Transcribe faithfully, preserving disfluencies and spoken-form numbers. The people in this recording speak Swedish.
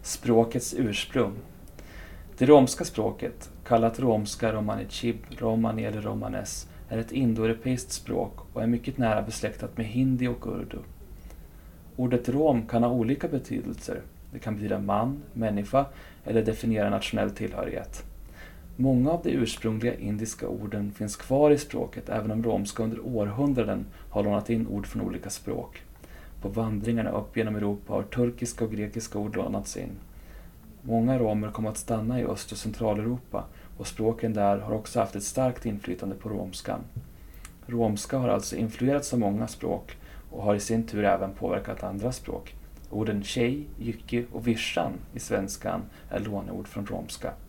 Språkets ursprung. Det romska språket, kallat romska, romani chib, romani eller romanes, är ett indoeuropeiskt språk och är mycket nära besläktat med hindi och urdu. Ordet rom kan ha olika betydelser. Det kan betyda man, människa eller definiera nationell tillhörighet. Många av de ursprungliga indiska orden finns kvar i språket även om romska under århundraden har lånat in ord från olika språk. På vandringarna upp genom Europa har turkiska och grekiska ord lånats in. Många romer kom att stanna i Öst- och Centraleuropa och språken där har också haft ett starkt inflytande på romskan. Romska har alltså influerats av många språk och har i sin tur även påverkat andra språk. Orden tjej, jycke och vischan i svenskan är låneord från romska.